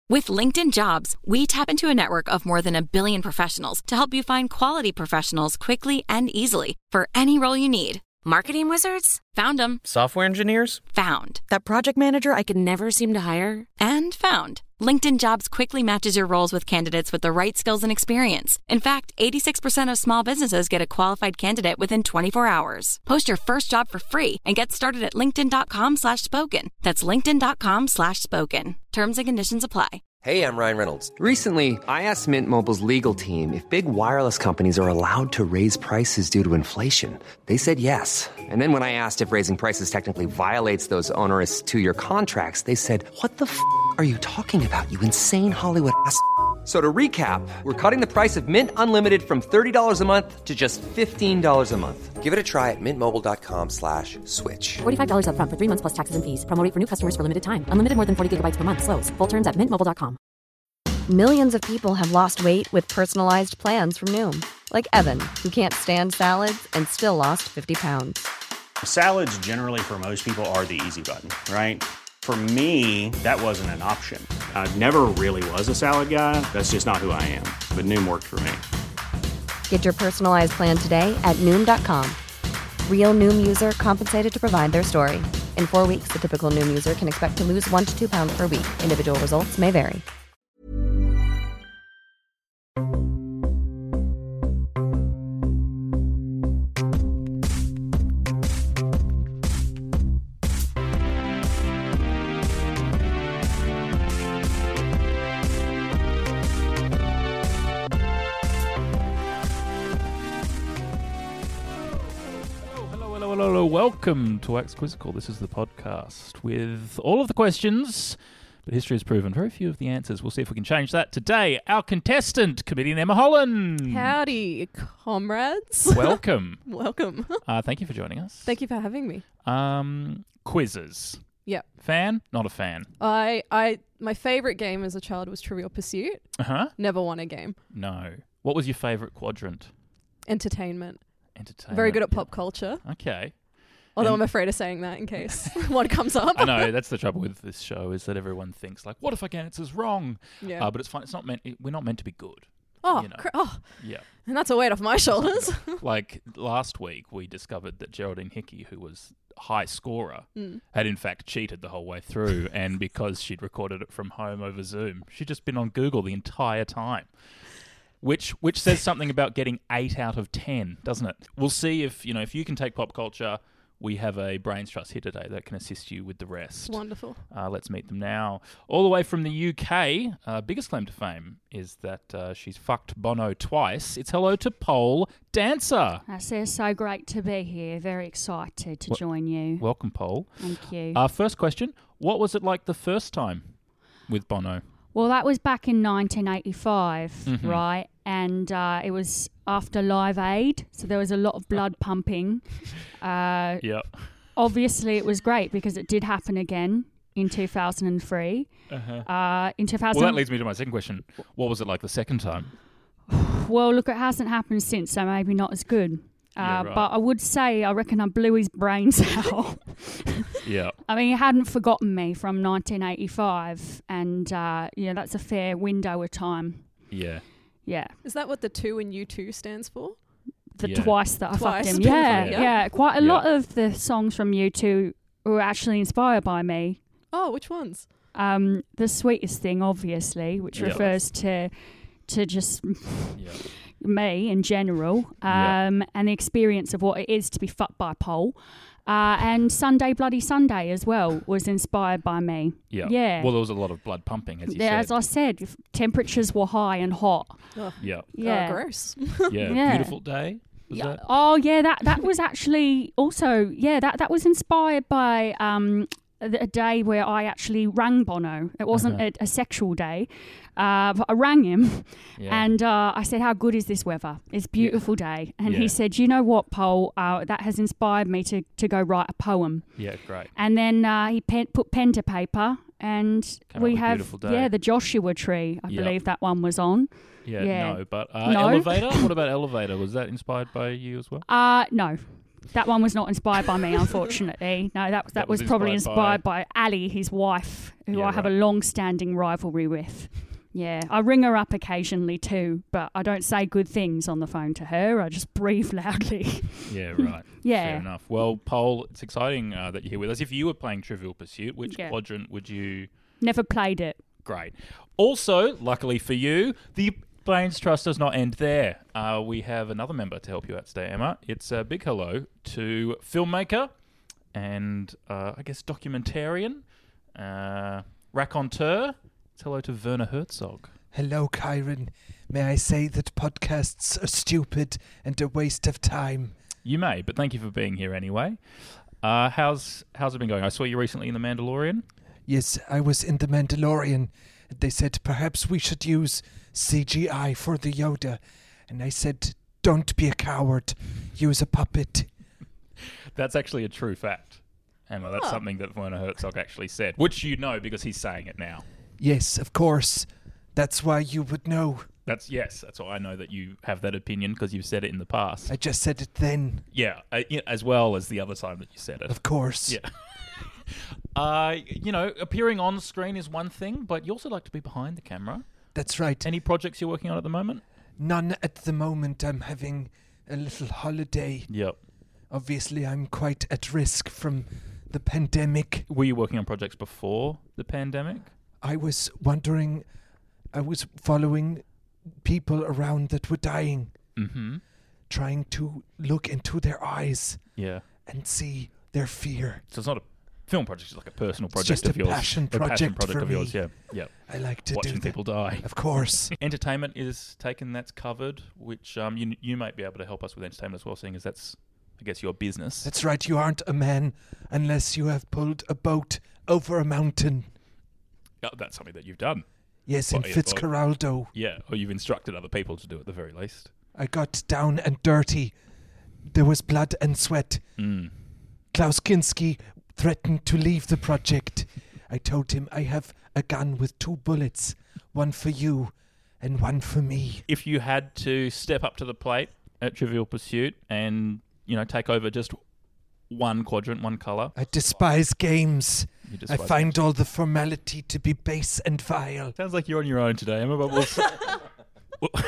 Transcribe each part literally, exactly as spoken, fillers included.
With LinkedIn Jobs, we tap into a network of more than a billion professionals to help you find quality professionals quickly and easily for any role you need. Marketing wizards? Found them. Software engineers? Found. That project manager I could never seem to hire? And found. LinkedIn Jobs quickly matches your roles with candidates with the right skills and experience. In fact, eighty-six percent of small businesses get a qualified candidate within twenty-four hours. Post your first job for free and get started at linkedin.com slash spoken. That's linkedin.com slash spoken. Terms and conditions apply. Hey, I'm Ryan Reynolds. Recently, I asked Mint Mobile's legal team if big wireless companies are allowed to raise prices due to inflation. They said yes. And then when I asked if raising prices technically violates those onerous two-year contracts, they said, what the f*** are you talking about, you insane Hollywood ass f- So to recap, we're cutting the price of Mint Unlimited from thirty dollars a month to just fifteen dollars a month. Give it a try at mintmobile.com slash switch. forty-five dollars up front for three months plus taxes and fees. Promo rate for new customers for limited time. Unlimited more than forty gigabytes per month. Slows full terms at mint mobile dot com. Millions of people have lost weight with personalized plans from Noom. Like Evan, who can't stand salads and still lost fifty pounds. Salads generally for most people are the easy button, right? For me, that wasn't an option. I never really was a salad guy. That's just not who I am. But Noom worked for me. Get your personalized plan today at Noom dot com. Real Noom user compensated to provide their story. In four weeks, the typical Noom user can expect to lose one to two pounds per week. Individual results may vary. Hello, welcome to Wax Quizzical. This is the podcast with all of the questions, but history has proven very few of the answers. We'll see if we can change that. Today, our contestant, comedian Emma Holland. Howdy, comrades. Welcome. Welcome. Uh, thank you for joining us. Thank you for having me. Um, quizzes. Yep. Fan? Not a fan. I, I, my favourite game as a child was Trivial Pursuit. Uh-huh. Never won a game. No. What was your favourite quadrant? Entertainment. Entertainment. Very good at yeah. pop culture. Okay. Although And- I'm afraid of saying that in case one comes up. I know, that's the trouble with this show, is that everyone thinks, like, what if I get answers wrong? Yeah. Uh, but it's fine. It's not meant, it, we're not meant to be good. Oh, you know. cr- oh, Yeah. and that's a weight off my shoulders. Like, last week, we discovered that Geraldine Hickey, who was high scorer, Mm. had in fact cheated the whole way through, and because she'd recorded it from home over Zoom, she'd just been on Google the entire time. Which which says something about getting eight out of ten, doesn't it? We'll see if, you know, if you can take pop culture, we have a Brains Trust here today that can assist you with the rest. Wonderful. Uh, let's meet them now. All the way from the U K, uh, biggest claim to fame is that uh, she's fucked Bono twice. It's hello to Pole Dancer. That's it. So great to be here. Very excited to Wel- join you. Welcome, Pole. Thank you. Our first question, what was it like the first time with Bono? Well, that was back in nineteen eighty-five, Mhm. right? And uh, it was after Live Aid, so there was a lot of blood pumping. Uh, Yeah. Obviously, it was great because it did happen again in two thousand three. Uh-huh. Uh, in two thousand. Well, that leads me to my second question. What was it like the second time? Well, look, it hasn't happened since, so maybe not as good. Uh, Yeah, right. But I would say I reckon I blew his brains out. Yeah. I mean, he hadn't forgotten me from nineteen eighty-five, and uh, yeah, that's a fair window of time. Yeah. Yeah, Is that what the two in U two stands for? the Yeah. twice that I Twice. fucked him. Yeah, Yeah. yeah, Quite a Yeah. lot of the songs from U two were actually inspired by me. Oh, which ones? Um, the sweetest thing, obviously, which Yeah. refers to to just Yeah. me in general, Yeah. um, and the experience of what it is to be fucked by Pole. Uh, and Sunday Bloody Sunday as well was inspired by me. Yeah. Yeah. Well, there was a lot of blood pumping, as you Yeah, said. as I said, if temperatures were high and hot. Oh, Yeah. Yeah. oh, gross. Yeah. Yeah. Beautiful day. Was Yeah. that? Oh yeah, that that was actually also yeah that that was inspired by um a, a day where I actually rang Bono. It wasn't Uh-huh. a, a sexual day, uh, but I rang him Yeah. and uh, I said, "How good is this weather? It's a beautiful day." And Yeah. he said, "You know what, Pole? Uh, that has inspired me to to go write a poem." Yeah, great. And then uh, he pen, put pen to paper, and Came up we with have Beautiful Day. yeah the Joshua Tree. I Yeah. believe that one was on. Yeah, Yeah. no, but uh, No. Elevator? What about Elevator? Was that inspired by you as well? Uh no, That one was not inspired by me, unfortunately. No, that, that, That was, was probably inspired inspired by, Ali, his wife, who Yeah, I have right. a long-standing rivalry with. Yeah, I ring her up occasionally too, but I don't say good things on the phone to her. I just breathe loudly. Yeah, right. Yeah. Fair enough. Well, Pole, it's exciting uh, that you're here with us. If you were playing Trivial Pursuit, which Yeah. quadrant would you... Never played it. Great. Also, luckily for you, the Brains Trust does not end there. Uh, we have another member to help you out today, Emma. It's a big hello to filmmaker and, uh, I guess, documentarian, uh, raconteur. It's hello to Werner Herzog. Hello, Kyron. May I say that podcasts are stupid and a waste of time? You may, but thank you for being here anyway. Uh, how's how's it been going? I saw you recently in The Mandalorian. Yes, I was in The Mandalorian. They said perhaps we should use C G I for the Yoda. And I said, don't be a coward. Use a puppet. That's actually a true fact, Emma. That's Oh. something that Werner Herzog actually said, which you know because he's saying it now. Yes, of course. That's why you would know. That's yes. That's why I know that you have that opinion because you've said it in the past. I just said it then. Yeah, uh, yeah, as well as the other time that you said it. Of course. Yeah. uh, you know, appearing on screen is one thing, but you also like to be behind the camera. That's right. Any projects you're working on at the moment? None at the moment. I'm having a little holiday. Yep. Obviously, I'm quite at risk from the pandemic. Were you working on projects before the pandemic? I was wondering, I was following people around that were dying, Mm-hmm. trying to look into their eyes Yeah. and see their fear. So it's not a film project; it's like a personal It's project just of a yours. passion a passion project project for of yours. me. Yeah. Yeah. I like to Watching do that. people die. Of course. Entertainment is taken. That's covered. Which um, you you might be able to help us with entertainment as well, seeing as that's, I guess, your business. That's right, you aren't a man unless you have pulled a boat over a mountain. Oh, that's something that you've done. Yes, Well, in yeah, Fitzcarraldo. Yeah, or you've instructed other people to do it at the very least. I got down and dirty. There was blood and sweat. Mm. Klaus Kinski threatened to leave the project. I told him I have a gun with two bullets, one for you and one for me. If you had to step up to the plate at Trivial Pursuit and, you know, take over just one quadrant, one colour. I despise games. You I despise find games. all the formality to be base and vile. Sounds like you're on your own today, Emma, but we'll, s- we'll,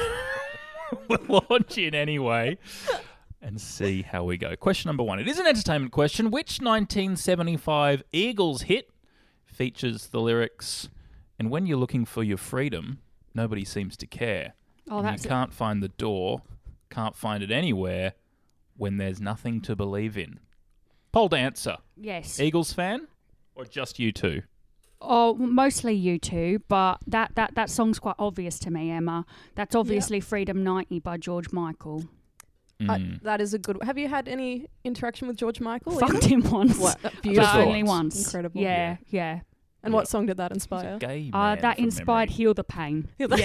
we'll launch in anyway and see how we go. Question number one. It is an entertainment question. Which nineteen seventy-five Eagles hit features the lyrics, "And when you're looking for your freedom, nobody seems to care. Oh, And that's you can't find the door, can't find it anywhere when there's nothing to believe in." Pole dancer. yes. Eagles fan? Or just you two? Oh, mostly you two, but that, that, that song's quite obvious to me, Emma. That's obviously Freedom ninety by George Michael. Uh, Mm. that is a good. Have you had any interaction with George Michael? Fucked either? him once. What? But Beautiful. only once. Incredible. Yeah, yeah. And what song did that He's a inspire? gay Uh, man that from inspired memory. Heal the Pain. Heal the-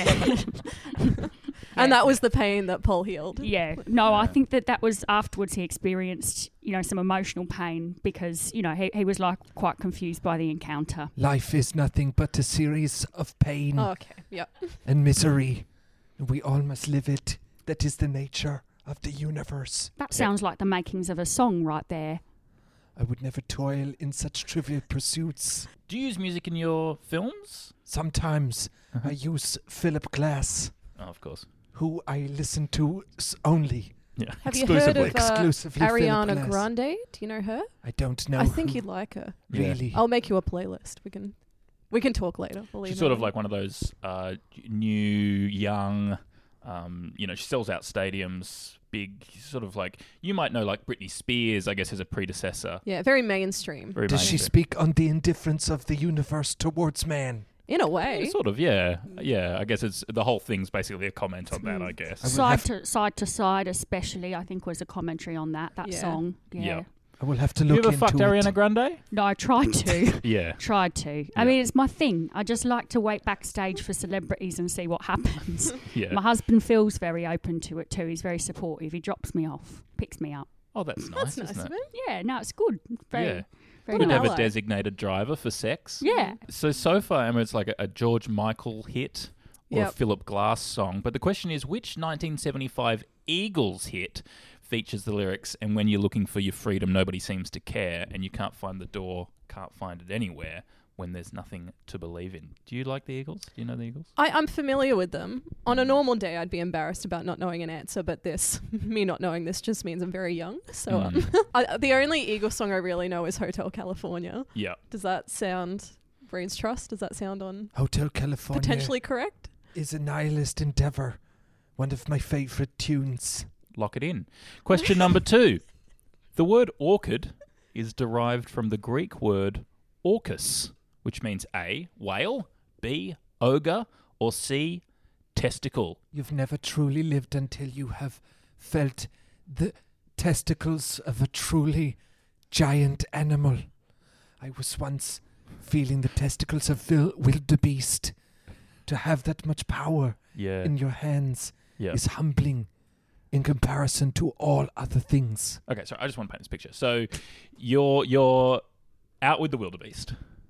Yeah. And that was the pain that Paul healed. Yeah. No, I Yeah. think that that was afterwards he experienced, you know, some emotional pain because, you know, he, he was like quite confused by the encounter. Life is nothing but a series of pain Oh, okay. Yep. and misery. We all must live it. That is the nature of the universe. That sounds like the makings of a song right there. I would never toil in such trivial pursuits. Do you use music in your films? Sometimes I use Philip Glass, Oh, of course. who I listen to s- only. Yeah. Have you heard of uh, Exclusively Philip Ariana Glass. Grande? Do you know her? I don't know. I think who you'd like her. Yeah. really. I'll make you a playlist. We can, we can talk later. We'll She's email sort of you. like one of those uh, new, young, um, you know, she sells out stadiums, big, sort of like, you might know like Britney Spears, I guess, as a predecessor. Yeah, very mainstream. Very Does she mainstream. speak on the indifference of the universe towards man? In a Yeah, way. sort of, yeah. Yeah, I guess it's the whole thing's basically a comment on that, Mm. I guess. I will Side have- to side to side, especially, I think was a commentary on that that Yeah. song. Yeah. Yeah. I will have to You look ever into fucked it. Ariana Grande? No, I tried to. Yeah. tried to. Yeah. I mean, it's my thing. I just like to wait backstage for celebrities and see what happens. Yeah. My husband feels very open to it too. He's very supportive. He drops me off, picks me up. Oh, that's nice, That's nice isn't of it? him. Yeah, no, it's good. Very, Yeah. very What Good an to have nice. a ally. designated driver for sex. Yeah. So, so far, Emma, it's like a, a George Michael hit or a Yep. Philip Glass song. But the question is, which nineteen seventy-five Eagles hit features the lyrics, and when you're looking for your freedom, nobody seems to care, and you can't find the door, can't find it anywhere when there's nothing to believe in. Do you like the Eagles? Do you know the Eagles? I, I'm familiar with them. On a normal day, I'd be embarrassed about not knowing an answer, but this, me not knowing this just means I'm very young. So Mm. um, I, the only Eagles song I really know is Hotel California. Yeah. Does that sound, Breed's Trust, does that sound on Hotel California potentially correct? is a nihilist endeavor. One of my favourite tunes. Lock it in. Question number two. The word orchid is derived from the Greek word orcus, which means A, whale, B, ogre, or C, testicle. You've never truly lived until you have felt the testicles of a truly giant animal. I was once feeling the testicles of vil- wildebeest. To have that much power Yeah. in your hands Yeah. is humbling in comparison to all other things. Okay, so I just want to paint this picture. So you're you're out with the wildebeest.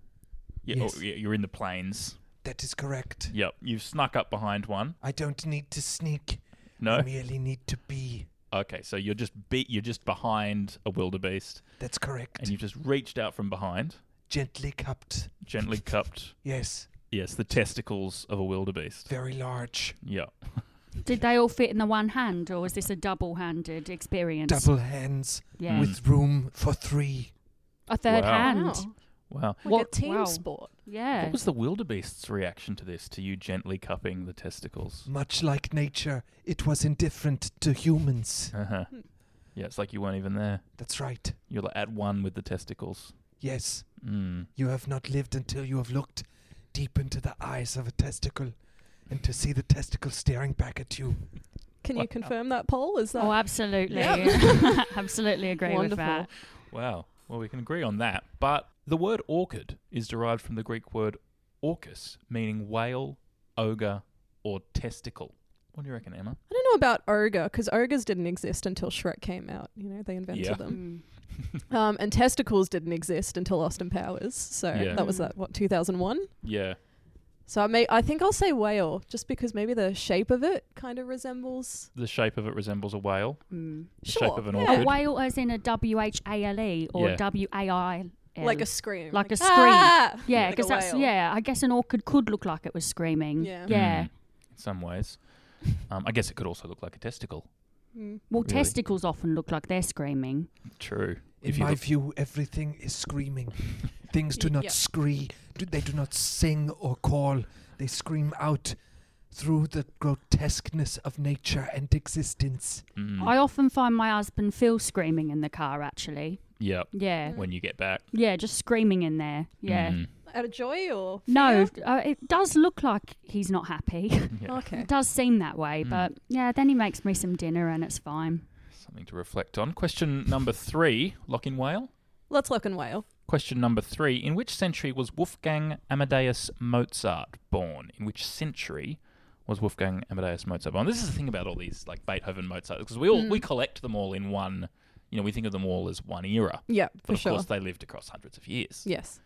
You- Yes. or You're in the plains. That is correct. Yep. You've snuck up behind one. I don't need to sneak. No. I merely need to be. Okay, so you're just be- you're just behind a wildebeest, That's correct. and you've just reached out from behind, Gently cupped. gently cupped. Yes. Yes, the testicles of a wildebeest. Very large. Yeah. Did they all fit in the one hand, or was this a double-handed experience? Double hands Yeah. with room for three. A third Wow. hand. Wow. Wow. Like What- a team wow. sport. Yeah. What was the wildebeest's reaction to this, to you gently cupping the testicles? Much like nature, it was indifferent to humans. Uh-huh. Yeah, it's like you weren't even there. That's right. You're like at one with the testicles. Yes. Mm. You have not lived until you have looked deep into the eyes of a testicle and to see the testicle staring back at you. Can Wow. you confirm that poll? Is that Oh, absolutely. Yep. Absolutely agree with Wonderful. that. Wow. Well, we can agree on that. But the word orchid is derived from the Greek word orcus, meaning whale, ogre, or testicle. What do you reckon, Emma? I don't know about ogre, because ogres didn't exist until Shrek came out. You know, they invented Yeah. them. Mm. Um, and testicles didn't exist until Austin Powers. So Yeah. that was that, what, two thousand one? Yeah. So I may, I think I'll say whale, just because maybe the shape of it kind of resembles. The shape of it resembles a whale. Mm. The Sure, shape of an yeah. A orchid. whale as in a W H A L E or Yeah. W A I L. Like a scream. Like a scream. "Ah!" Yeah, Like a because that's, whale. yeah, I guess an orchid could look like it was screaming. Yeah. Yeah. Mm, in some ways. Um, I guess it could also look like a testicle. Mm. Well, Really? testicles often look like they're screaming. True. In If you my look- view, everything is screaming. Things do not Yeah. scream. They do not sing or call. They scream out through the grotesqueness of nature and existence. Mm, I often find my husband Phil screaming in the car, actually. yeah. Yeah. When you get back. Yeah, just screaming in there. Yeah. Mm, Out of joy or No, fear? uh, it does look like he's not happy. yeah. Okay. It does seem that way, Mm. but yeah, then he makes me some dinner and it's fine. Something to reflect on. Question number three. Lock in whale. Let's look in whale. Question number three. In which century was Wolfgang Amadeus Mozart born? In which century was Wolfgang Amadeus Mozart born? This is the thing about all these, like Beethoven, Mozart, because we all Mm. we collect them all in one. You know, we think of them all as one era, Yeah, but for of sure. course they lived across hundreds of years. Yes.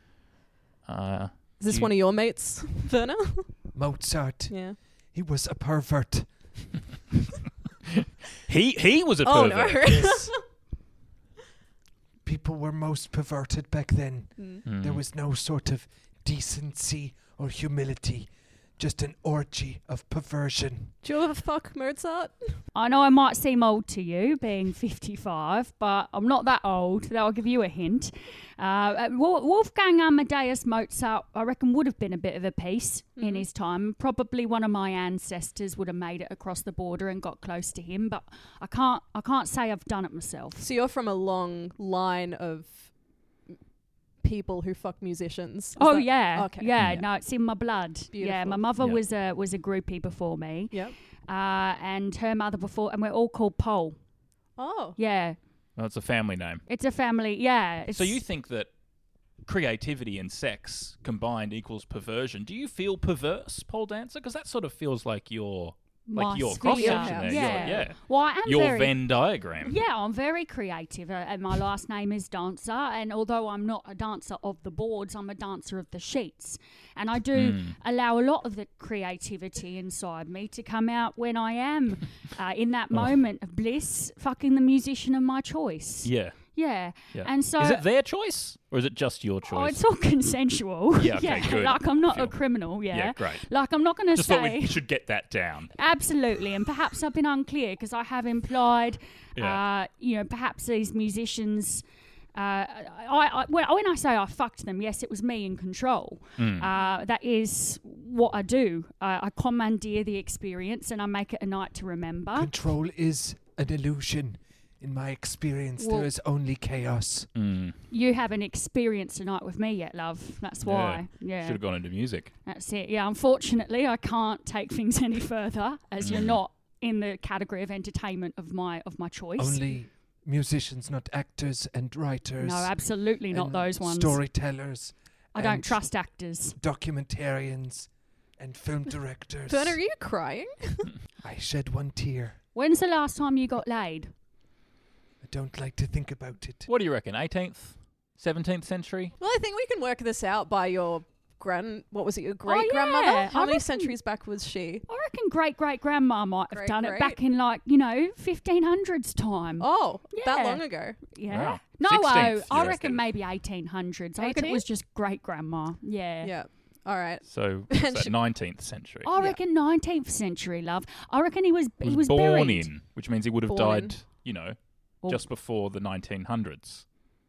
Uh, Is this do you- one of your mates, Werner? Mozart, Yeah. he was a pervert. he he was a Oh, pervert. no. Yes. People were most perverted back then. Mm. Mm. There was no sort of decency or humility, just an orgy of perversion. Do you ever fuck Mozart? I know I might seem old to you, being fifty-five, but I'm not that old. That'll give you a hint. Uh, Wol- Wolfgang Amadeus Mozart, I reckon, would have been a bit of a piece in Mhm. his time. Probably one of my ancestors would have made it across the border and got close to him, but I can't. I can't say I've done it myself. So you're from a long line of people who fuck musicians. Is Oh that- yeah, Okay. yeah, Yeah. No, it's in my blood. Yeah, Beautiful. my mother Yeah. was a was a groupie before me, Yep. uh, and her mother before, and we're all called Pole. Oh. Yeah, Well, it's a family name. it's a family. Yeah. It's, So you think that creativity and sex combined equals perversion? Do you feel perverse, Paul Dancer? Because that sort of feels like your Like my your sphere. cross-section there, Yeah. your- yeah. Well, I am Your very, Venn diagram. Yeah, I'm very creative, uh, and my last name is Dancer. And although I'm not a dancer of the boards, I'm a dancer of the sheets. And I do Mm. allow a lot of the creativity inside me to come out when I am uh, in that moment of bliss, fucking the musician of my choice. Yeah. Yeah. Yeah. And so is it their choice or is it just your choice? Oh, it's all consensual. Yeah, okay, good. Like I'm not Feel- a criminal, yeah. Yeah, great. Like I'm not going to Just say... thought we should get that down. Absolutely, and perhaps I've been unclear because I have implied, Yeah. uh, you know, perhaps these musicians... Uh, I, I, when when I say I fucked them, yes, it was me in control. Mm. Uh, that is what I do. Uh, I commandeer the experience and I make it a night to remember. Control is an illusion. In my experience, Well- there is only chaos. Mm. You haven't experienced a night with me yet, love. That's why. Yeah. Should have gone into music. That's it. Yeah, unfortunately, I can't take things any further as you're Mm. not in the category of entertainment of my of my choice. Only musicians, not actors and writers. No, absolutely not and those ones. Storytellers. I don't and trust actors. Documentarians and film directors. Bernard, are you crying? I shed one tear. When's the last time you got laid? I don't like to think about it. What do you reckon? eighteenth, seventeenth century? Well, I think we can work this out by your grand. What was it? Your great yeah, grandmother? How I many reckon- centuries back was she? I reckon great great grandma might have Great, done it great. back in like, you know, fifteen hundreds time. Oh, that Yeah. long ago. Yeah. Wow. No, sixteenth, oh, you I reckon? reckon maybe eighteen hundreds. I reckon it eighteen? was just great grandma. Yeah. Yeah. All right. So, And what's that, she- nineteenth century. I reckon nineteenth century, love. I reckon he was He he was was born buried. in, which means he would have Born in. died, you know, Well, just before the nineteen hundreds.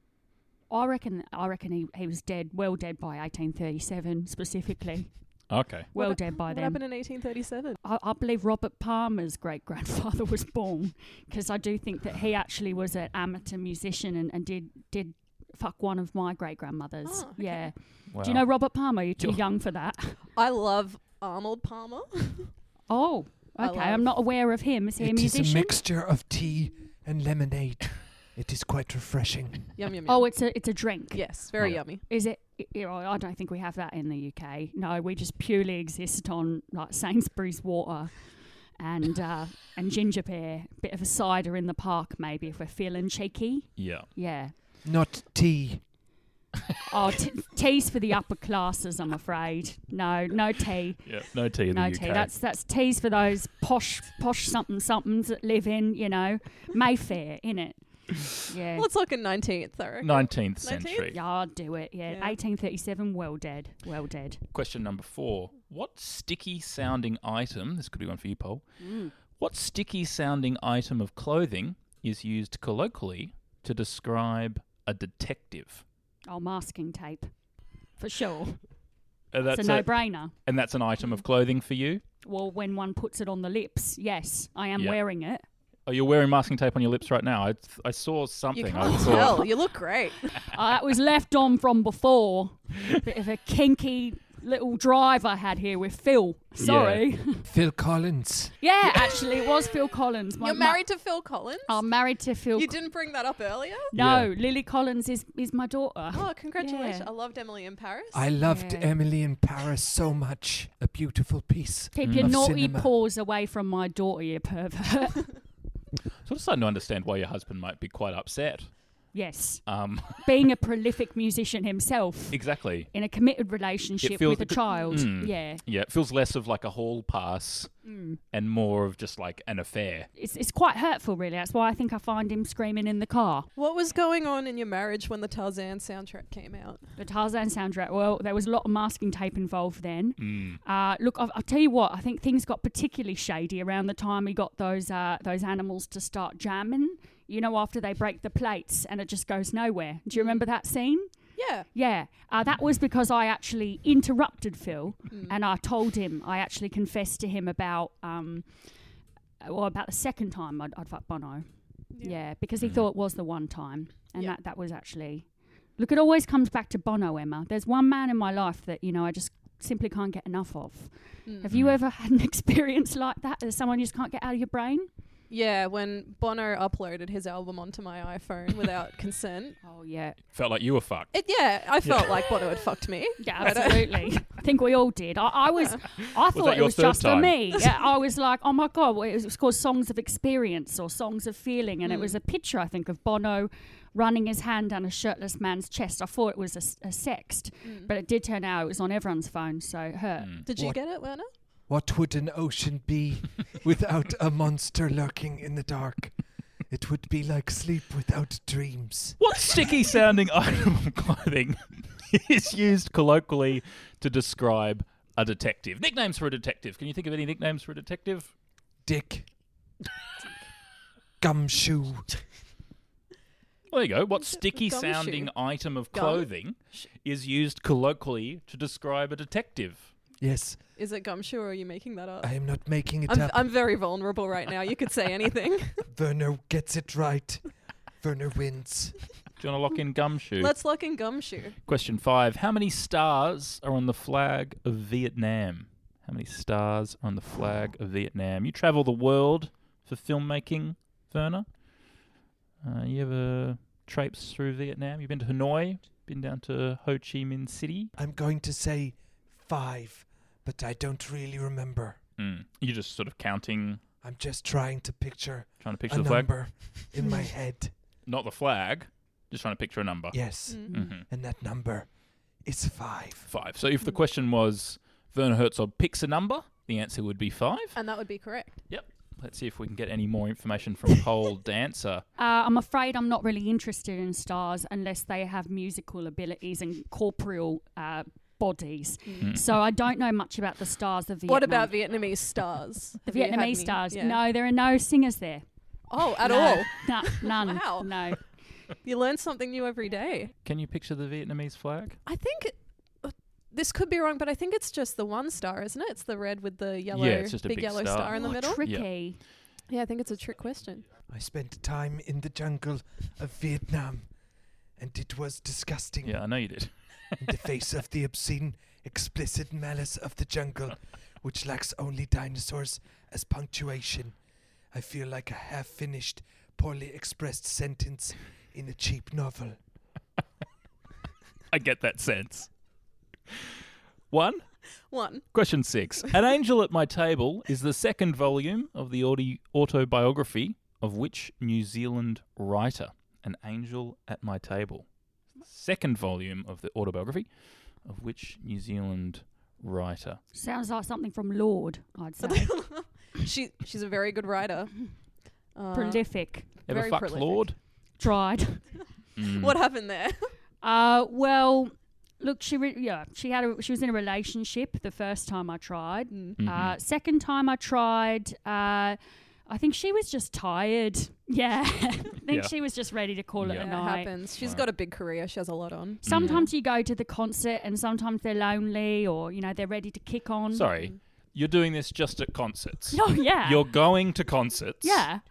I reckon I reckon he, he was dead, well dead by eighteen thirty-seven specifically. Okay. Well What- dead by What then. happened in eighteen thirty-seven? I, I believe Robert Palmer's great grandfather was born because I do think that he actually was an amateur musician and, and did did fuck one of my great grandmothers. Oh, okay. Yeah. Wow. Do you know Robert Palmer? You're too You're- young for that. I love Arnold Palmer. Oh, I okay. love- I'm not aware of him. Is he a It is a musician? mixture of tea and lemonade. It is quite refreshing. Yum yum yum. Oh, it's a it's a drink. yes, very Oh. yummy. Is it? You know, I don't think we have that in the U K. No, we just purely exist on like Sainsbury's water and uh, and ginger beer. Bit of a cider in the park, maybe if we're feeling cheeky. Yeah. Yeah. Not tea. Oh, t- tea's for the upper classes, I'm afraid. No, no tea. Yeah. No tea in No the U K. tea. That's that's tea's for those posh posh something somethings that live in, you know, Mayfair, innit? Yeah. Let's look in nineteenth, I reckon. nineteenth nineteenth? century. Yeah, I'll do it. Yeah. Yeah. eighteen thirty-seven, well dead. Well dead. Question number four. What sticky sounding item, this could be one for you, Paul, what sticky sounding item of clothing is used colloquially to describe a detective? Oh, masking tape. For sure. Uh, It's that's a a- no-brainer. and that's an item of clothing for you? Well, when one puts it on the lips, yes, I am Yeah. wearing it. Oh, you're wearing masking tape on your lips right now. I, I saw You something. I can't thought, tell. You look great. Uh, that was left on from before. Bit of a kinky little drive I had here with Phil. Sorry. Phil Collins. Yeah, actually, it was Phil Collins. My- You're my- married to Phil Collins? I'm married to Phil. You didn't bring that up earlier? No, Yeah. Lily Collins is, is my daughter. Oh, congratulations. Yeah. I loved Emily in Paris. I loved Yeah. Emily in Paris so much. A beautiful piece. Keep your of naughty cinema. paws away from my daughter, you pervert. sort of starting to understand why your husband might be quite upset. Yes. Um, Being a prolific musician himself exactly. in a committed relationship feels with a a bit- child. Mm. Yeah. Yeah, it feels less of like a hall pass Mm. and more of just like an affair. It's, it's quite hurtful, really. That's why I think I find him screaming in the car. What was going on in your marriage when the Tarzan soundtrack came out? The Tarzan soundtrack, well, there was a lot of masking tape involved then. Mm. Uh, look, I'll, I'll tell you what, I think things got particularly shady around the time we got those uh, those animals to start jamming. You know, after they break the plates and it just goes nowhere. Do you remember that scene? Yeah. Yeah, uh, that was because I actually interrupted Phil Mm. and I told him, I actually confessed to him about, um, well, about the second time I'd, I'd fucked Bono. Yeah, because he Mm. thought it was the one time. And Yeah. that, that was actually... Look, it always comes back to Bono, Emma. There's one man in my life that, you know, I just simply can't get enough of. Mm. Have you ever had an experience like that? There's someone you just can't get out of your brain? Yeah, when Bono uploaded his album onto my iPhone without consent. Oh, yeah. Felt like you were fucked. It, yeah, I felt like Bono had fucked me. Yeah, absolutely. I think we all did. I, I was, I thought that it your was third just time? for me. Yeah, I was like, oh my God, well, it was, it was called Songs of Experience or Songs of Feeling. And Mm. it was a picture, I think, of Bono running his hand down a shirtless man's chest. I thought it was a, a sext, Mm. but it did turn out it was on everyone's phone, so it hurt. Mm. Did you What? get it, Werner? What would an ocean be without a monster lurking in the dark? It would be like sleep without dreams. What sticky sounding item of clothing is used colloquially to describe a detective? Nicknames for a detective. Can you think of any nicknames for a detective? Dick. Gumshoe. Well, there you go. What Gumshoe. sticky sounding item of Gum? clothing is used colloquially to describe a detective? Yes, Is it gumshoe or are you making that up? I am not making it I'm, up. I'm very vulnerable right now. You could say anything. Werner gets it right. Werner wins. Do you want to lock in gumshoe? Let's look in gumshoe. Question five. How many stars are on the flag of Vietnam? How many stars are on the flag of Vietnam? You travel the world for filmmaking, Werner. Uh, you ever traipse through Vietnam? You've been to Hanoi? Been down to Ho Chi Minh City? I'm going to say five, but I don't really remember. Mm. You're just sort of counting, I'm just trying to picture trying to picture a the flag? number in my head. Not the flag, just trying to picture a number. Yes, Mm. hmm and that number is five. Five. So if the question was Werner Herzog picks a number, the answer would be five. And that would be correct. Yep. Let's see if we can get any more information from Pole Dancer. Uh, I'm afraid I'm not really interested in stars unless they have musical abilities and corporeal uh, bodies. Mm. So I don't know much about the stars of Vietnam. What about Vietnamese stars? the Have you had Vietnamese any- stars? yeah. No, there are no singers there. Oh, at No. all? No, none. Wow. No. You learn something new every day. Can you picture the Vietnamese flag? I think uh, this could be wrong, but I think it's just the one star, isn't it? It's the red with the yellow, Yeah, it's just a big, big yellow star. star, in the Oh, middle. tricky. Yeah, I think it's a trick question. I spent time in the jungle of Vietnam, and it was disgusting. Yeah, I know you did. In the face of the obscene, explicit malice of the jungle, which lacks only dinosaurs as punctuation, I feel like a half-finished, poorly expressed sentence in a cheap novel. I get that sense. One. One. Question six. An Angel at My Table is the second volume of the audi- autobiography of which New Zealand writer? An Angel at My Table. Second volume of the autobiography of which New Zealand writer? Sounds like something from Lord, I'd say. she She's a very good writer. Uh, Prolific. Ever very fucked prolific. Lord? Tried. Mm. What happened there? Uh, well, look, she re- yeah, she had a, she was in a relationship the first time I tried. Mm. Mhm. Uh, second time I tried, uh, I think she was just tired. Yeah, I think Yeah. she was just ready to call Yeah. it a Yeah, it night. happens. She's Right. got a big career. She has a lot on. Sometimes you go to the concert and sometimes they're lonely or, you know, they're ready to kick on. Sorry, you're doing this just at concerts. Oh, yeah. You're going to concerts. Yeah.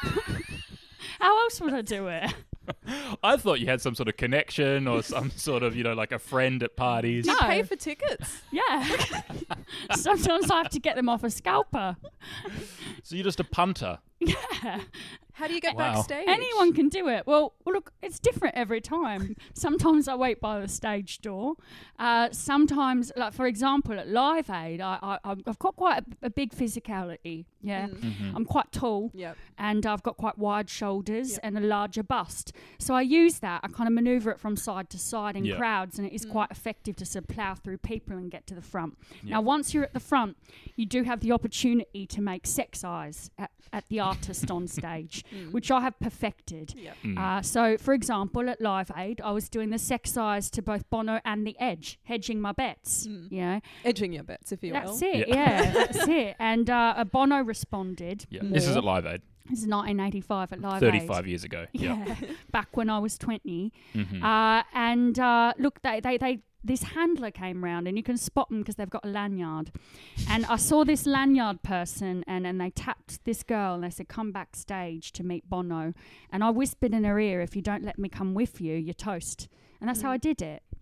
How else would I do it? I thought you had some sort of connection or some sort of, you know, like a friend at parties. Do you No. pay for tickets? Yeah. Sometimes I have to get them off a scalper. So you're just a punter. Yeah. How do you get Wow. backstage? Anyone can do it. Well, well, look, it's different every time. Sometimes I wait by the stage door. Uh, sometimes, like for example, at Live Aid, I, I, I've got quite a, a big physicality. Yeah, Mm. Mm-hmm. I'm quite tall. Yep. And I've got quite wide shoulders Yep. and a larger bust. So I use that. I kind of maneuver it from side to side in Yeah. crowds, and it is Mm. quite effective to sort of plough through people and get to the front. Yeah. Now, once you're at the front, you do have the opportunity to make sex eyes at, at the artist on stage, Mm. which I have perfected. Yep. Mm. Uh, so, for example, at Live Aid, I was doing the sex eyes to both Bono and The Edge, hedging my bets. Mm. You know, Edging your bets, if you that's will. it. Yeah. Yeah, that's it. And uh, uh, Bono responded. Yeah. This is more. at Live Aid, This is nineteen eighty-five at Live Aid. thirty-five years ago. Yeah. Yeah, back when I was twenty. Mhm. Uh, and uh, look, they, they, they, this handler came round, and you can spot them because they've got a lanyard. And I saw this lanyard person, and, and they tapped this girl, and they said, "Come backstage to meet Bono." And I whispered in her ear, "If you don't let me come with you, you're toast." And that's how I did it.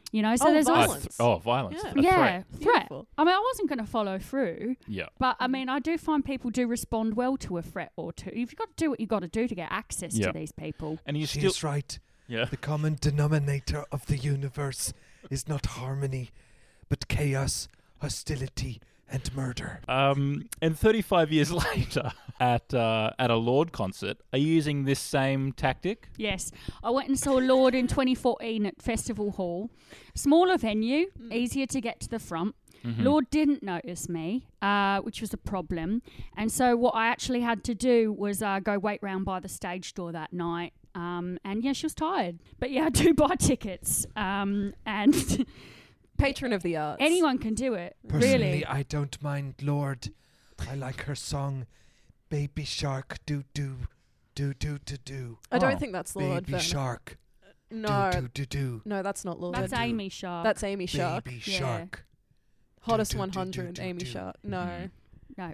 You know, so Oh, there's Uh, violence. also th- oh, violence. Yeah. A yeah, threat. threat. Beautiful. I mean, I wasn't going to follow through, Yeah. but I mean, I do find people do respond well to a threat or two. You've got to do what you got to do to get access Yeah. to these people. And you She still. is right. Yeah. The common denominator of the universe is not harmony, but chaos, hostility, and murder. Um, and thirty-five years later, at uh, at a Lord concert, are you using this same tactic? Yes, I went and saw Lord in twenty fourteen at Festival Hall. Smaller venue, easier to get to the front. Mm-hmm. Lord didn't notice me, uh, which was a problem. And so what I actually had to do was uh, go wait round by the stage door that night. Um, and yeah, she was tired. But yeah, I do buy tickets. Um, and Patron of the arts. anyone can do it, Personally, really. I don't mind Lord. I like her song, Baby Shark, do do, do do do do. I don't Oh. think that's Lord. Baby Verna. Shark, No, do do do do. no, that's not Lord. That's do. Amy Sharp. That's Amy Shark. Baby Yeah. Shark, Hottest do, do, one do, hundred, do, Amy do. Shark. No. Mhm. No.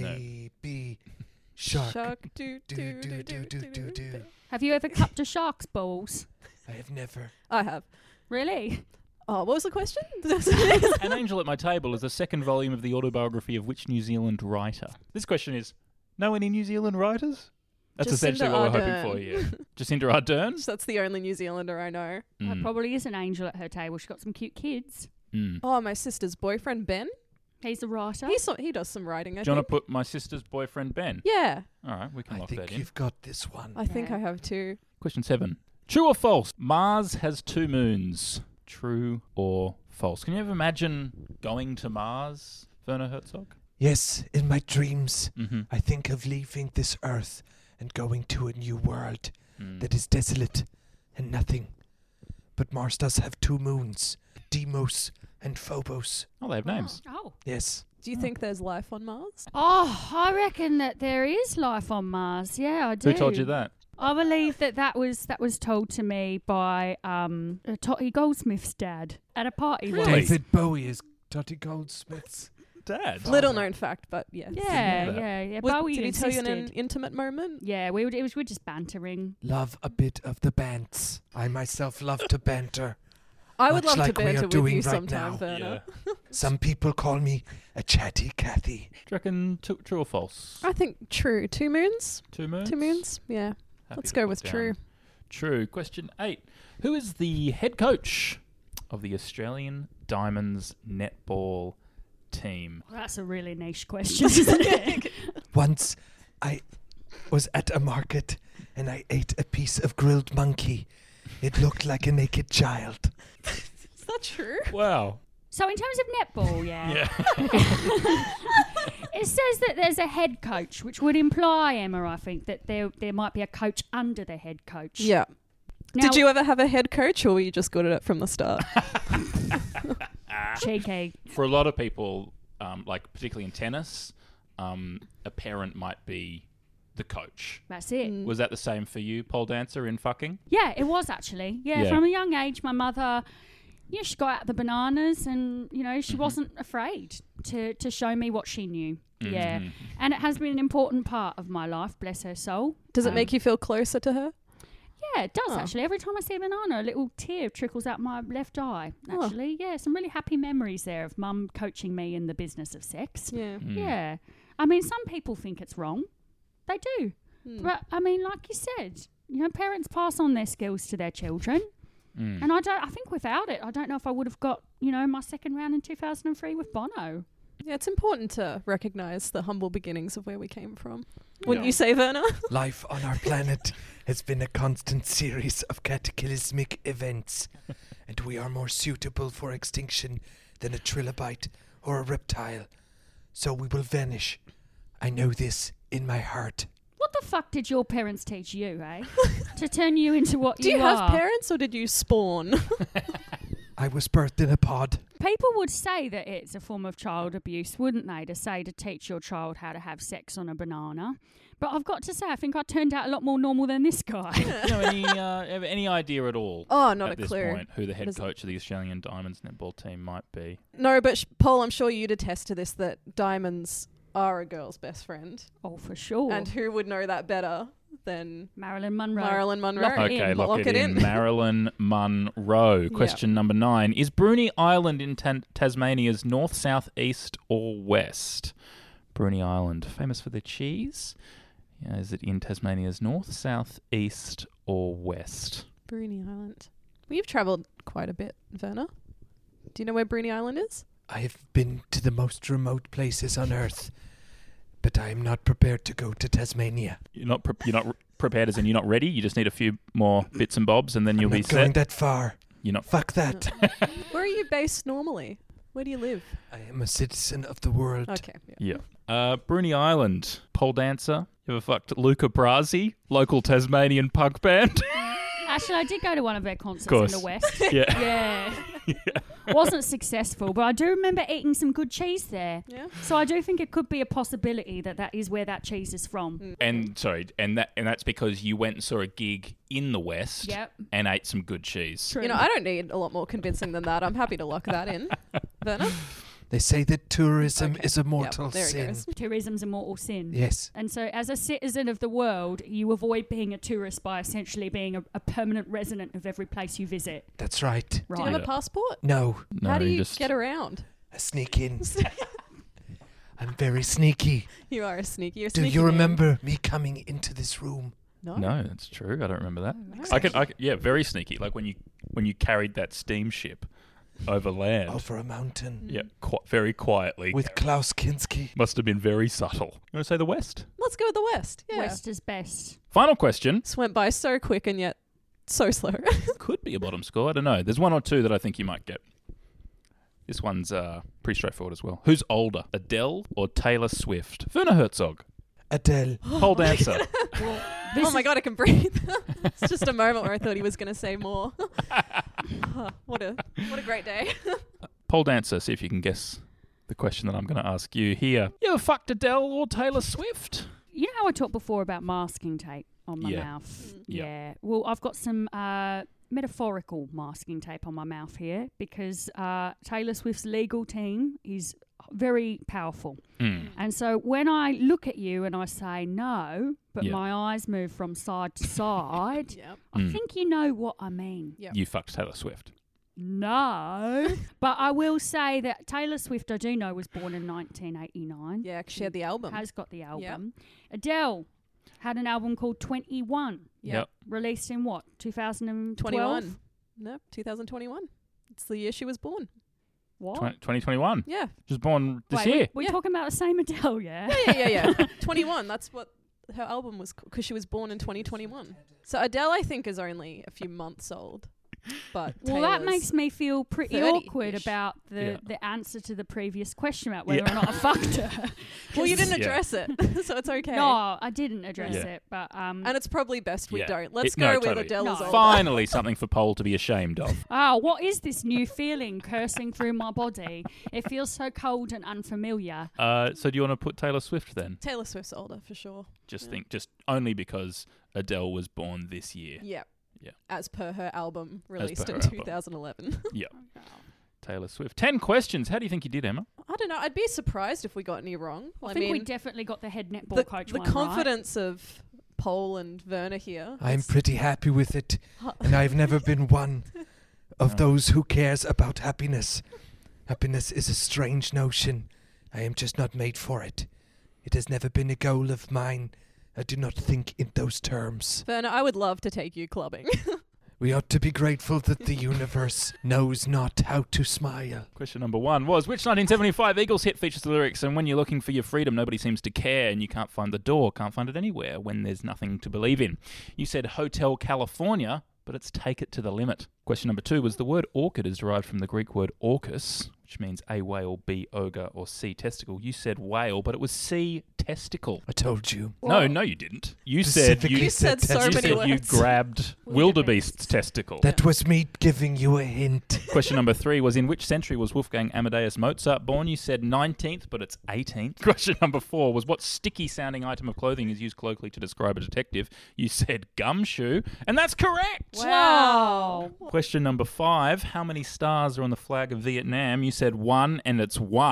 baby Shark. Shark. Do, Do, do, do, do, do, do, do. Have you ever cupped a shark's balls? I have never. I have. Really? Oh, what was the question? An Angel at My Table is the second volume of the autobiography of which New Zealand writer? This question is, know any New Zealand writers? That's Jacinda essentially what we're Ardern. hoping for here. Jacinda Ardern? That's the only New Zealander I know. There Mm. probably is an angel at her table. She's got some cute kids. Mm. Oh, my sister's boyfriend Ben. He's a writer. He so, he does some writing. I Do you want think. to put my sister's boyfriend Ben? Yeah, All right, we can I lock think that in. you've got this one. I think Yeah. I have too. Question seven. True or false? Mars has two moons. True or false? Can you ever imagine going to Mars, Werner Herzog? Yes, in my dreams, Mm-hmm. I think of leaving this earth and going to a new world Mm. that is desolate and nothing. But Mars does have two moons, Deimos and Phobos. Oh, they have names. Oh. Yes. Do you think there's life on Mars? Oh, I reckon that there is life on Mars. Yeah, I do. Who told you that? I believe that that was that was told to me by um uh, Totty Goldsmith's dad at a party Really? once. David Bowie is Totty Goldsmith's. Dad. Little known fact, but yes. Yeah, know that. yeah, yeah. Was- Bowie did he tell you in an insisted. intimate moment? Yeah, we would. It was we're just bantering. Love a bit of the bants. I myself love to banter. I would Much love like to we are banter with doing you right sometime, now. Werner. Yeah. Some people call me a chatty Cathy. Do you reckon t- true or false? I think true. Two moons? Two moons? Two moons? Yeah. Happy Let's to go put with down true. True. Question eight. Who is the head coach of the Australian Diamonds netball team? Well, that's a really niche question, isn't it? Once I was at a market and I ate a piece of grilled monkey. It looked like a naked child. Is that true? Wow. So in terms of netball, yeah, Yeah. it says that there's a head coach, which would imply, Emma, I think, that there there might be a coach under the head coach. Yeah. Now, Did you ever have a head coach or were you just good at it from the start? cheeky? For a lot of people, um, like particularly in tennis, um, a parent might be the coach. That's it. Mm. Was that the same for you, pole dancer, in fucking? Yeah, it was actually. Yeah, Yeah. from a young age, my mother, you know, she got out the bananas, and you know, she Mhm. wasn't afraid to to show me what she knew. Yeah, Mhm. and it has been an important part of my life. Bless her soul. Does it Um, make you feel closer to her? Yeah, it does Oh. actually. Every time I see a banana, a little tear trickles out my left eye. Oh. Actually, yeah, some really happy memories there of Mum coaching me in the business of sex. Yeah. Mm. Yeah, I mean, some people think it's wrong. They do, Hmm. but I mean, like you said, you know, parents pass on their skills to their children. Mm. And I don't. I think without it, I don't know if I would have got, you know, my second round in two thousand three with Bono. Yeah, it's important to recognise the humble beginnings of where we came from. Wouldn't Yeah. you say, Werner? Life on our planet has been a constant series of cataclysmic events, and we are more suitable for extinction than a trilobite or a reptile. So we will vanish. I know this in my heart. What the fuck did your parents teach you, eh? to turn you into what Do you, you are? have parents or did you spawn? I was birthed in a pod. People would say that it's a form of child abuse, wouldn't they? To say to teach your child how to have sex on a banana. But I've got to say, I think I turned out a lot more normal than this guy. Do you know any uh, have any idea at all? Oh, not at a this clue. point, who the head Does it- coach of the Australian Diamonds netball team might be? No, but sh- Paul, I'm sure you'd attest to this, that diamonds are a girl's best friend. Oh, for sure. And who would know that better then Marilyn Monroe. Marilyn Monroe. Lock it Okay, in. lock, Lock it, it in. in. Marilyn Monroe. Question number nine. Is Bruny Island in Tan- Tasmania's north, south, east or west? Bruny Island, famous for their cheese. Yeah, is it in Tasmania's north, south, east or west? Bruny Island. Well, you've travelled quite a bit, Werner. Do you know where Bruny Island is? I have been to the most remote places on Earth, but I am not prepared to go to Tasmania. You're not pre- you're not re- prepared as in you're not ready? You just need a few more bits and bobs and then you'll I'm be not going set? that far. You're not... Fuck that. Where are you based normally? Where do you live? I am a citizen of the world. Okay. Yeah. Yeah. Uh, Bruny Island, pole dancer. You ever fucked Luca Brasi, local Tasmanian punk band? Actually, I did go to one of their concerts Course. in the West. Yeah. Yeah. Wasn't successful, but I do remember eating some good cheese there. Yeah. So I do think it could be a possibility that that is where that cheese is from. Mm. And sorry, and that and that's because you went and saw a gig in the West Yep. and ate some good cheese. True. You know, I don't need a lot more convincing than that. I'm happy to lock that in. Werner? They say that tourism Okay. is a mortal Yep, there he sin. goes. Tourism's a mortal sin. Yes. And so, as a citizen of the world, you avoid being a tourist by essentially being a, a permanent resident of every place you visit. That's right. Right. Do you have a passport? No, No, How do you just get around? I sneak in. I'm very sneaky. You are a sneaky. You're a Do sneaky you man. remember me coming into this room? No. No, that's true. I don't remember that. Oh, I can, I can, yeah, very sneaky. Like when you when you carried that steamship over land. Over a mountain. Yeah, qu- very quietly. With Klaus Kinski. Must have been very subtle. You want to say the West? Let's go with the West. Yeah. West is best. Final question. This went by so quick and yet so slow. Could be a bottom score. I don't know. There's one or two that I think you might get. This one's uh, pretty straightforward as well. Who's older, Adele or Taylor Swift? Werner Herzog. Adele. Pole dancer. Oh my God, I can breathe. It's just a moment where I thought he was going to say more. Oh, what a what a great day. Pole dancer. See if you can guess the question that I'm going to ask you here. You ever fucked Adele or Taylor Swift? You know how I talked before about masking tape on my Yeah. mouth? Yeah. Yeah. Well, I've got some uh, metaphorical masking tape on my mouth here because uh, Taylor Swift's legal team is very powerful. Mm. And so when I look at you and I say no, but Yeah. my eyes move from side to side, Yep. I Mm. think you know what I mean. Yep. You fucked Taylor Swift. No. But I will say that Taylor Swift, I do know, was born in nineteen eighty-nine. Yeah, she had the album. Has got the album. Adele had an album called twenty-one. Yep. Released in what? two thousand twelve? twenty-one. No, two thousand twenty-one. It's the year she was born. What? twenty twenty-one. Yeah. She was born this Wait, year. We're Yeah. talking about the same Adele, yeah? Yeah, yeah, yeah, yeah. twenty-one. That's what her album was because she was born in twenty twenty-one. So Adele, I think, is only a few months old. But Well, that Taylor's makes me feel pretty thirty-ish. awkward about the, Yeah. the answer to the previous question about whether Yeah. or not I fucked her. Well, you didn't Yeah. address it, so it's okay. No, I didn't address Yeah. it, but um. And it's probably best we Yeah. don't. Let's It- go no, with totally. Adele is No. older. Finally, something for Pole to be ashamed of. Oh, what is this new feeling coursing through my body? It feels so cold and unfamiliar. Uh, so do you want to put Taylor Swift then? Taylor Swift's older for sure. Just Yeah. think, just only because Adele was born this year. Yeah. Yeah. As per her album released per in her album. two thousand eleven. Yeah. Taylor Swift. Ten questions. How do you think you did, Emma? I don't know. I'd be surprised if we got any wrong. I, I think we mean, definitely got the head netball the, coach the one right. confidence of Pole and Werner here. I'm it's- pretty happy with it, and I've never been one of No. those who cares about happiness. Happiness is a strange notion. I am just not made for it. It has never been a goal of mine. I do not think in those terms. Werner, I would love to take you clubbing. We ought to be grateful that the universe knows not how to smile. Question number one was, which nineteen seventy-five Eagles hit features the lyrics, and when you're looking for your freedom, nobody seems to care, and you can't find the door, can't find it anywhere, when there's nothing to believe in. You said Hotel California, but it's Take It to the Limit. Question number two was, the word orchid is derived from the Greek word orcus, which means A whale, B ogre, or C testicle. You said whale, but it was C testicle. I told you. No, no, you didn't. You said Specifically you, You said so testicle. you many said you words. grabbed wildebeest's testicle. That was me giving you a hint. Question number three was, in which century was Wolfgang Amadeus Mozart born? You said nineteenth, but it's eighteenth. Question number four was, what sticky-sounding item of clothing is used colloquially to describe a detective? You said gumshoe, and that's correct! Wow. Question number five, how many stars are on the flag of Vietnam? You said one, and it's one.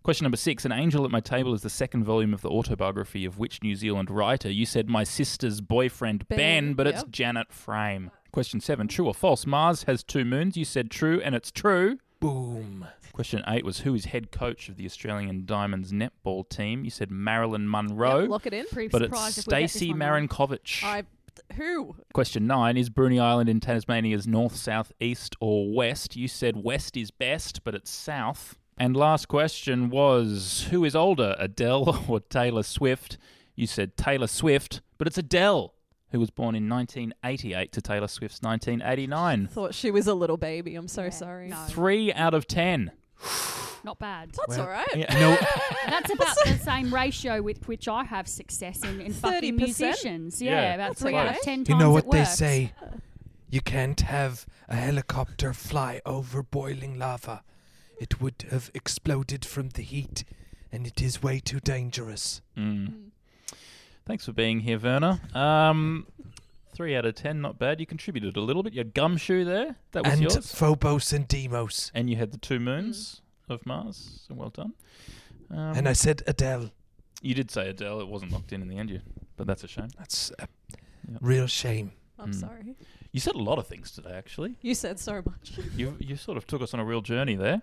Question number six. An Angel at My Table is the second volume of the autobiography of which New Zealand writer? You said my sister's boyfriend, Ben, Ben, but it's yep. Janet Frame. Question seven. True or false? Mars has two moons. You said true, and it's true. Boom. Question eight was who is head coach of the Australian Diamonds netball team? You said Marilyn Monroe, Yep, lock it in. Pretty but it's surprised if we get this Stacey one wrong. Marinkovic. I who? Question nine, is Bruny Island in Tasmania's north, south, east or west? You said west is best, but it's south. And last question was, who is older, Adele or Taylor Swift? You said Taylor Swift, but it's Adele, who was born in nineteen eighty-eight to Taylor Swift's nineteen eighty-nine. Thought she was a little baby. I'm so Yeah, sorry. no. Three out of ten. Not bad. That's all right. Yeah. No, And that's about the same ratio with which I have success in, in fucking thirty percent? musicians. Yeah, Yeah, about that's three out okay. of ten you times know it what they works. say. You can't have a helicopter fly over boiling lava. It would have exploded from the heat, and it is way too dangerous. Mm. Thanks for being here, Werner. Um, three out of ten, not bad. You contributed a little bit. You had Gumshoe there. That was And yours. Phobos and Deimos. And you had the two moons of Mars. So well done. Um, And I said Adele. you did say Adele. It wasn't locked in in the end, you, but that's a shame. That's a Yep. real shame. I'm Mm. sorry. You said a lot of things today, actually. You said so much. You you sort of took us on a real journey there.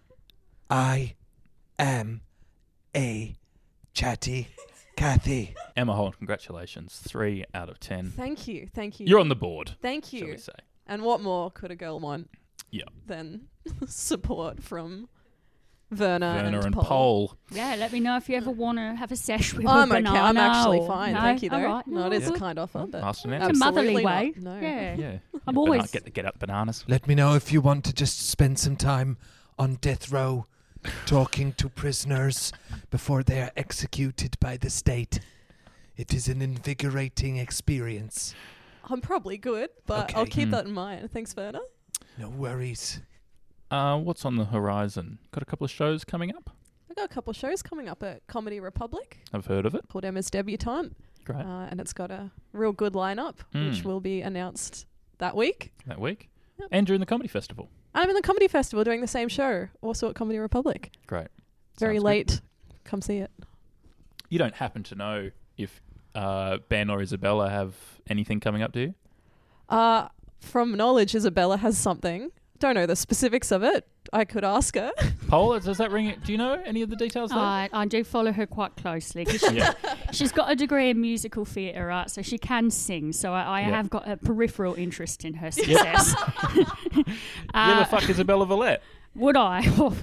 I am a chatty Cathy. Emma Holt, congratulations. Three out of ten. Thank you. Thank you. You're on the board, Thank shall you. we say. And what more could a girl want Yeah. than support from Werner, Werner and Paul? Paul. Yeah, let me know if you ever want to have a sesh with I'm a okay. banana. I'm actually or- fine. No? Thank you, though. All right. No, it is good. a kind offer, but Asked an answer. It's a absolutely motherly not. way. No. Yeah. Yeah. I'm Yeah, always- bana- get, get out bananas. Let me know if you want to just spend some time on death row talking to prisoners before they are executed by the state. It is an invigorating experience. I'm probably good, but I'll Okay. keep Mm. that in mind. Thanks, Werner. No worries. Uh, what's on the horizon? Got a couple of shows coming up? I've got a couple of shows coming up at Comedy Republic I've heard of it. called Emma's Debutante, Great. uh, and it's got a real good lineup, which Mm. will be announced that week. That week. Yep. And during the comedy festival. I'm in the Comedy Festival doing the same show, also at Comedy Republic. Great. Very Sounds good. late. Come see it. You don't happen to know if uh, Ben or Isabella have anything coming up, do you? Uh, from knowledge, Isabella has something. Don't know the specifics of it. I could ask her. Paul, does that ring it? Do you know any of the details there? I, I do follow her quite closely. 'Cause she, Yeah. she's got a degree in musical theatre, right? So she can sing. So I, I Yeah. have got a peripheral interest in her success. you Uh, ever fuck Isabella Valette? Would I?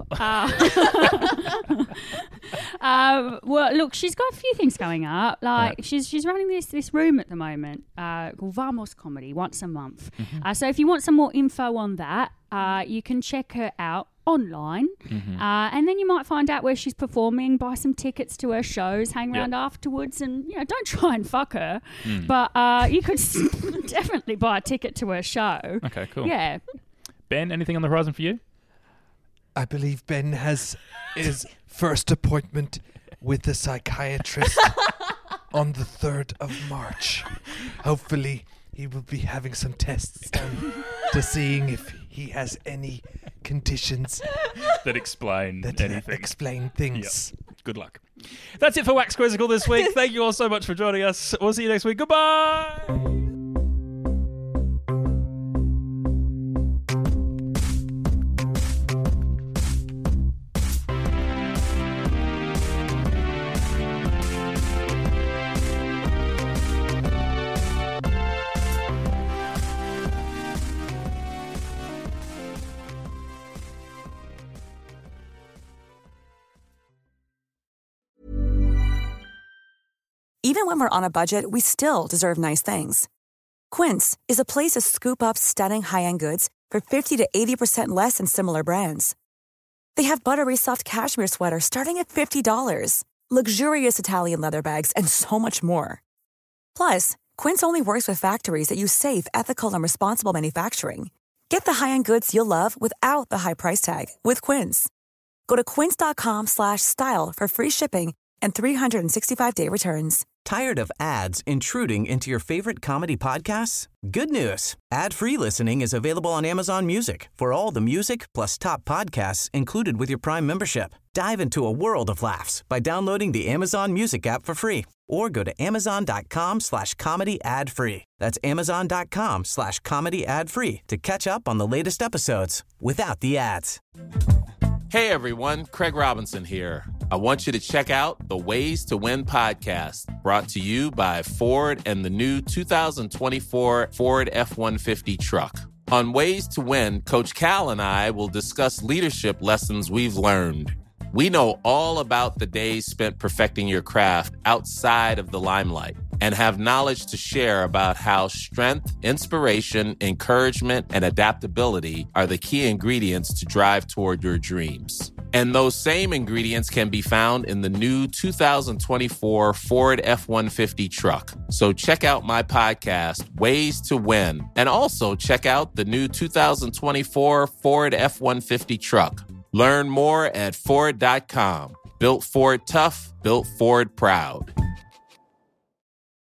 uh, um, well, look, she's got a few things going up. Like Right. she's she's running this this room at the moment uh, called Vamos Comedy once a month. Mm-hmm. Uh, so if you want some more info on that, uh, you can check her out online, Mm-hmm. uh, and then you might find out where she's performing, buy some tickets to her shows, hang Yep. around afterwards, and you know, don't try and fuck her, Mm. but uh, you could s- definitely buy a ticket to her show. Okay, cool. Yeah, Ben, anything on the horizon for you? I believe Ben has his first appointment with the psychiatrist on the third of March. Hopefully, he will be having some tests done to seeing if he has any conditions That explain that uh, anything. explain things. Good luck. That's it for Wax Quizzical this week. Thank you all so much for joining us. We'll see you next week. Goodbye. Even when we're on a budget, we still deserve nice things. Quince is a place to scoop up stunning high-end goods for fifty to eighty percent less than similar brands. They have buttery soft cashmere sweaters starting at fifty dollars, luxurious Italian leather bags, and so much more. Plus, Quince only works with factories that use safe, ethical, and responsible manufacturing. Get the high-end goods you'll love without the high price tag with Quince. Go to quince.com slash style for free shipping and three sixty-five day returns. Tired of ads intruding into your favorite comedy podcasts? Good news. Ad-free listening is available on Amazon Music for all the music plus top podcasts included with your Prime membership. Dive into a world of laughs by downloading the Amazon Music app for free or go to amazon.com slash comedy ad free. That's amazon.com slash comedy ad free to catch up on the latest episodes without the ads. Hey everyone, Craig Robinson here. I want you to check out the Ways to Win podcast, brought to you by Ford and the new two thousand twenty-four Ford F one fifty truck. On Ways to Win, Coach Cal and I will discuss leadership lessons we've learned. We know all about the days spent perfecting your craft outside of the limelight and have knowledge to share about how strength, inspiration, encouragement, and adaptability are the key ingredients to drive toward your dreams. And those same ingredients can be found in the new two thousand twenty-four Ford F one fifty truck. So check out my podcast, Ways to Win, and also check out the new two thousand twenty-four Ford F one fifty truck. Learn more at Ford dot com. Built Ford tough, built Ford proud.